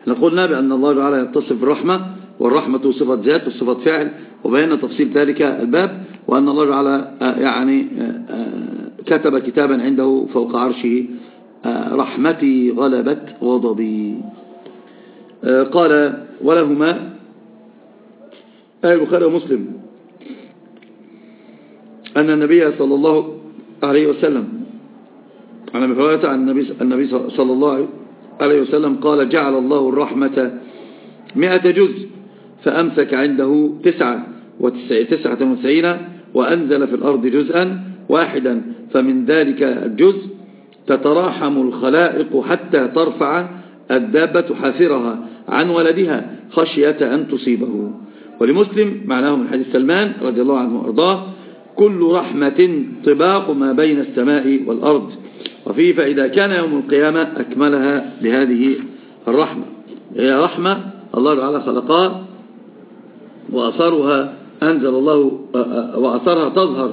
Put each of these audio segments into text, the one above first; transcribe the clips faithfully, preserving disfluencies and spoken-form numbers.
قلنا بأن الله تعالى يتصف بالرحمة، والرحمة صفة ذات وصفة فعل، وبينا تفصيل ذلك الباب، وأن الله تعالى يعني كتب كتابا عنده فوق عرشه رحمتي غلبت غضبي. قال ولهما أي البخاري ومسلم أن النبي صلى الله عليه وسلم عن أبي هريرة عن النبي صلى الله عليه وسلم قال جعل الله الرحمة مئة جزء فأمسك عنده تسعة وتسعة وتسعين وأنزل في الأرض جزءا واحدا، فمن ذلك الجزء تتراحم الخلائق حتى ترفع الدابة حافرها عن ولدها خشية أن تصيبه. ولمسلم معناه من حديث سلمان رضي الله عنه وأرضاه كل رحمة طباق ما بين السماء والأرض، وفيه فإذا كان يوم القيامة أكملها بهذه الرحمة. هي رحمة الله تعالى خلقها وأثرها أنزل الله وأثرها تظهر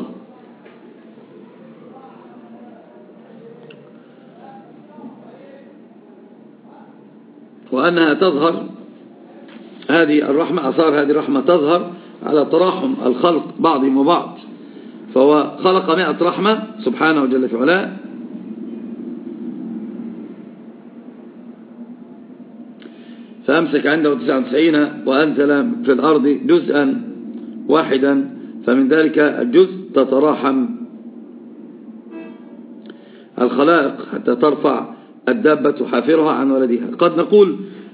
وأنها تظهر هذه الرحمة، أثار هذه الرحمة تظهر على تراحم الخلق بعضهم وبعض. فهو خلق مئة رحمة سبحانه وجل في علاه، فأمسك عنده تسعة وتسعين وأنزل في الأرض جزءا واحدا، فمن ذلك الجزء تتراحم الخلائق حتى ترفع الدابة حافرها عن ولدها. قد نقول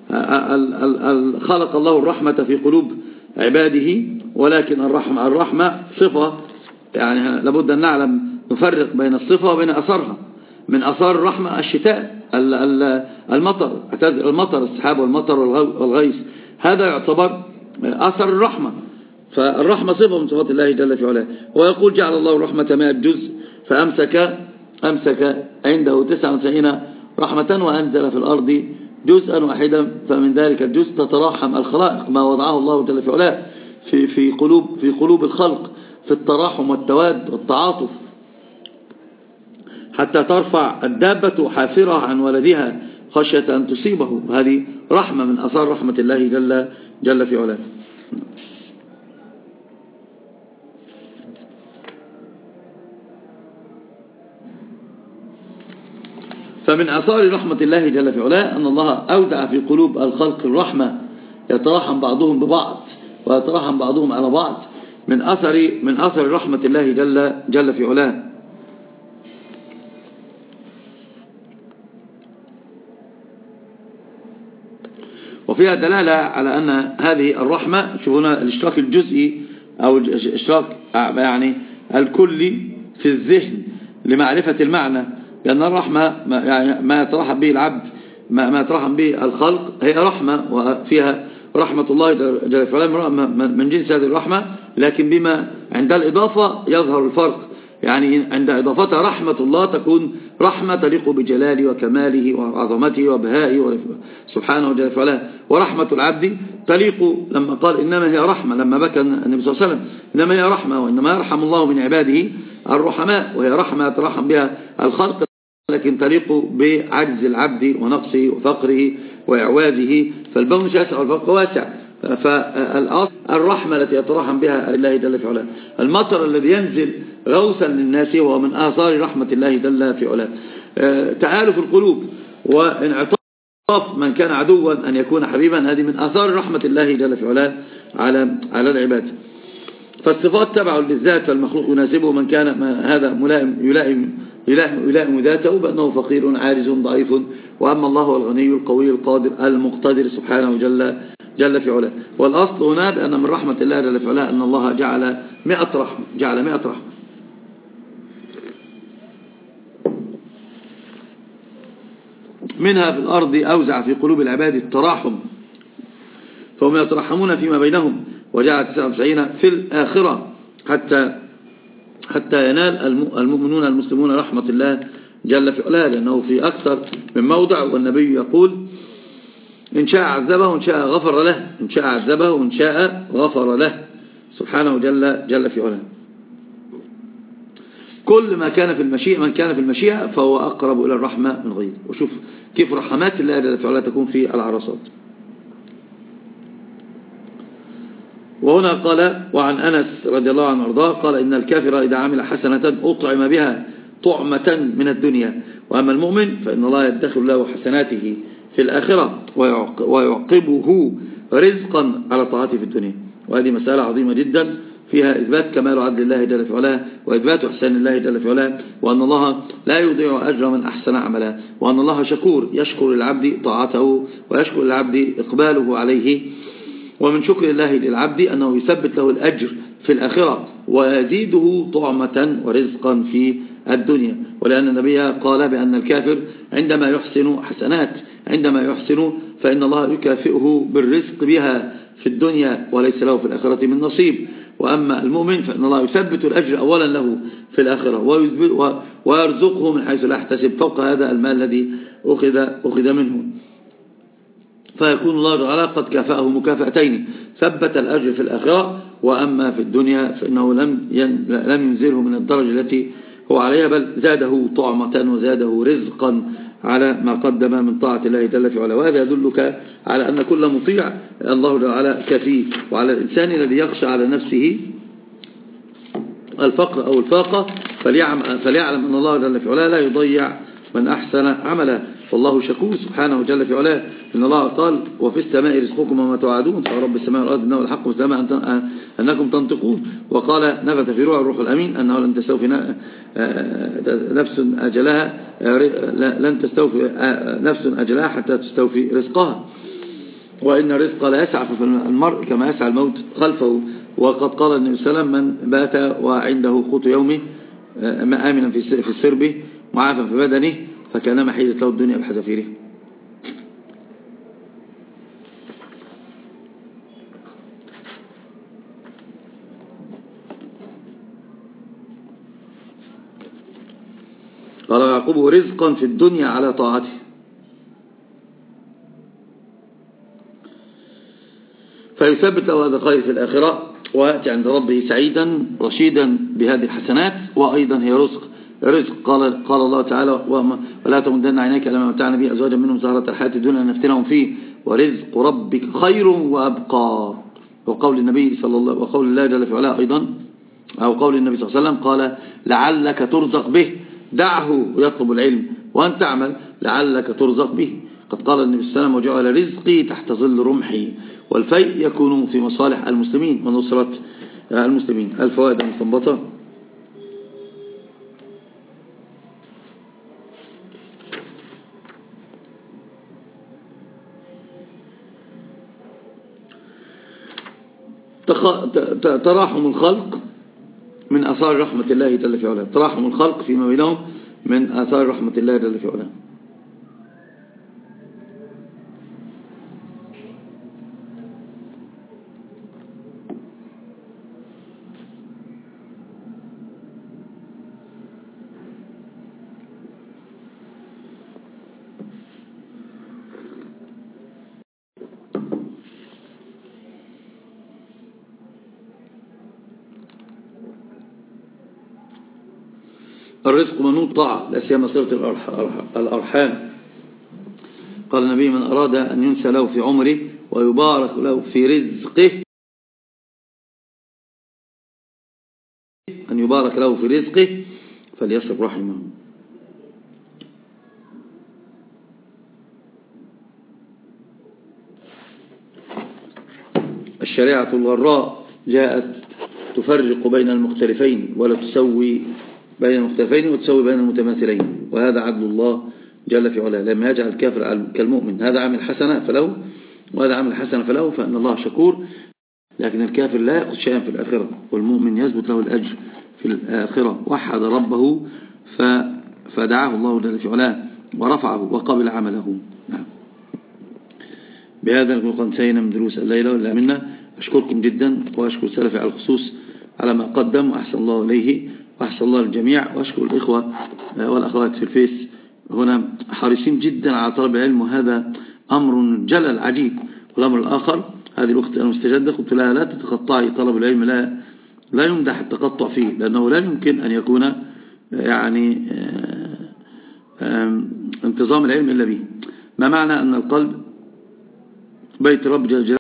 خلق الله الرحمة في قلوب عباده، ولكن الرحمة, الرحمة صفة، يعني لابد أن نعلم نفرق بين الصفة وبين أثرها. من أثار الرحمة الشتاء، المطر، المطر السحاب والمطر والغيث، هذا يعتبر أثر الرحمة. فالرحمة صفة من صفات الله جل في علاه. ويقول جعل الله الرحمة مئة جزء فأمسك أمسك عنده تسعة وتسعين رحمة وأنزل في الأرض جزءا واحدا، فمن ذلك الجزء تتراحم الخلائق، ما وضعه الله جل في علاه في في قلوب في قلوب الخلق في التراحم والتواد والتعاطف، حتى ترفع الدابة حافرها عن ولدها خشية أن تصيبه. هذه رحمة من أثار رحمة الله جل جل في علاه. فمن أثار رحمة الله جل في علاه أن الله أودع في قلوب الخلق الرحمة، يتراحم بعضهم ببعض ويتراحم بعضهم على بعض، من أثر من أثر رحمة الله جل جل في علاه. وفيها دلالة على أن هذه الرحمة، شوفونا الاشتراك الجزئي أو الاشتراك يعني الكلي في الذهن لمعرفة المعنى، لأن الرحمة يعني ما يترحم به العبد، ما يترحم به الخلق هي رحمة، وفيها رحمة الله جل وعلا من جنس هذه الرحمة، لكن بما عند الإضافة يظهر الفرق. يعني عند إضافتها رحمة الله تكون رحمة تليق بجلاله وكماله وعظمته وبهائه سبحانه وجل وعلا. ورحمة العبد تليق لما قال إنما هي رحمة، لما بكى النبي صلى الله عليه وسلم إنما هي رحمة، وإنما يرحم الله من عباده الرحماء، وهي رحمة يترحم بها الخلق، لكن تليق بعجز العبد ونقصه وفقره وإعوازه، فالبون شاسع والفرق واسع. فالأصل الرحمة التي يترحم بها الله جل في علاه. المطر الذي ينزل غوثا للناس وهو من آثار رحمة الله جل في علاه. تآلف القلوب وانعطاف من كان عدوا أن يكون حبيبا، هذه من آثار رحمة الله جل في علاه على على العباد. فالصفات تبع للذات، فالمخلوق يناسبه من كان ما هذا ملائم يلائم يلائم, يلائم ذاته بأنه فقير عارز ضعيف، وأما الله هو الغني القوي القادر المقتدر سبحانه جل جل في علاه. والأصل هنا بأن من رحمة الله جل في علاه أن الله جعل مئة رحمة جعل مئة رحمة منها في الأرض أوزع في قلوب العباد التراحم، فهم يترحمون فيما بينهم، وجعل تسعة وتسعين في الآخرة حتى حتى ينال المؤمنون المسلمون رحمة الله جل في علاه، لأنه في أكثر من موضع. والنبي يقول إن شاء عذبه وإن شاء غفر له، إن شاء عذبه وإن شاء غفر له سبحانه جل جل في علاه. كل ما كان في المشيئة من كان في المشيئة فهو أقرب إلى الرحمة من غيره. وشوف كيف رحمات الله جل في علاه تكون في العرصات. وهنا قال وعن أنس رضي الله عنه وارضاه قال إن الكافر إذا عمل حسنة أطعم بها طعمة من الدنيا، وأما المؤمن فإن الله يدخل له حسناته في الآخرة ويعقبه رزقا على طاعته في الدنيا. وهذه مسألة عظيمة جدا فيها إثبات كمال عدل الله جل في علاه، وإثبات إحسان الله جل في علاه، وأن الله لا يضيع أجر من أحسن عملا، وأن الله شكور يشكر للعبد طاعته ويشكر للعبد إقباله عليه. ومن شكر الله للعبد أنه يثبت له الأجر في الآخرة ويزيده طعمة ورزقا في الدنيا. ولأن النبي قال بأن الكافر عندما يحسن حسنات عندما يحسن فإن الله يكافئه بالرزق بها في الدنيا وليس له في الآخرة من نصيب. وأما المؤمن فإن الله يثبت الأجر أولا له في الآخرة ويرزقه من حيث لا يحتسب فوق هذا المال الذي أخذ, أخذ منه، فيكون الله تعالى قد كافأه مكافأتين، ثبت الأجر في الآخرة، وأما في الدنيا فإنه لم لم ينزله من الدرجة التي هو عليها، بل زاده طعمة وزاده رزقا على ما قدم من طاعة الله جل في علاه. وهذا يدلك على أن كل مطيع الله تعالى كفيه، وعلى الإنسان الذي يخشى على نفسه الفقر أو الفاقة فليعلم أن الله جل في علاه لا يضيع من أحسن عملا، والله شكور سبحانه جل في علاه. إن الله قال وفي السماء رزقكم وما توعدون فرب السماء والأرض إنه الحق والسماء أنكم تنطقون. وقال نفث في روح الروح الأمين أنه لن تستوفي نفس أجلها لن تستوفي نفس أجلها حتى تستوفي رزقها، وإن الرزق لا يسعى في المرء كما يسعى الموت خلفه. وقد قال النبي صلى الله عليه وسلم من بات وعنده قوت يومه آمنا في السرب معافا في بدنه فكانما حيزت له الدنيا بحذافيره. قال يعقوب رزقا في الدنيا على طاعته. فيثبت له هذا الخير في الآخرة ويأتي عند ربه سعيدا رشيدا بهذه الحسنات، وأيضا هي رزق رزق قال قال الله تعالى ولا تمدن عينيك لما متعنا به أزواجا منهم زهرة الحياة الدنيا نفتنهم فيه ورزق ربك خير وأبقى. وقول النبي صلى الله وقول الله جل في علاه أيضا أو قول النبي صلى الله عليه وسلم قال لعلك ترزق به دعه يطلب العلم وأن تعمل لعلك ترزق به. قد قال النبي صلى الله عليه وسلم وجعل رزقي تحت ظل رمحي والفيء يكون في مصالح المسلمين ونصرة المسلمين. الفوائد المستنبطة: تراحم الخلق من آثار رحمة الله جل في علاه، تراحم الخلق فيما بينهم من آثار رحمة الله جل في علاه. الرزق منوط طاعة لا سيما صلة الأرحام. قال النبي من أراد أن ينسى له في عمره ويبارك له في رزقه أن يبارك له في رزقه فليصل رحمه. الشريعة الغراء جاءت تفرق بين المختلفين ولا تسوي بين المختلفين وتسوي بين المتماثلين، وهذا عدل الله جل في علاه. لم يجعل الكافر كالمؤمن، هذا عامل حسنة فله وهذا عامل حسنة فله، فإن الله شكور. لكن الكافر لا يأخذ شيئا في الآخرة والمؤمن يثبت له الأجر في الآخرة. وحد ربه فدعاه الله جل في علاه ورفعه وقبل عمله. نعم. بهذا نكون قد انتهينا من دروس الليلة ولا منا. أشكركم جدا وأشكر سلفي على الخصوص على ما قدم وأحسن الله إليه وأحسن الله للجميع. وأشكر الإخوة والأخوات في الفيس هنا حريصين جدا على طلب العلم، وهذا أمر جلل عجيب. والأمر الآخر هذه الأخت المستجدة قلت لها لا تتقطعي طلب العلم، لا لا يمدح التقطع فيه، لأنه لا يمكن أن يكون يعني انتظام العلم إلا به. ما معنى أن القلب بيت رب جل جلاله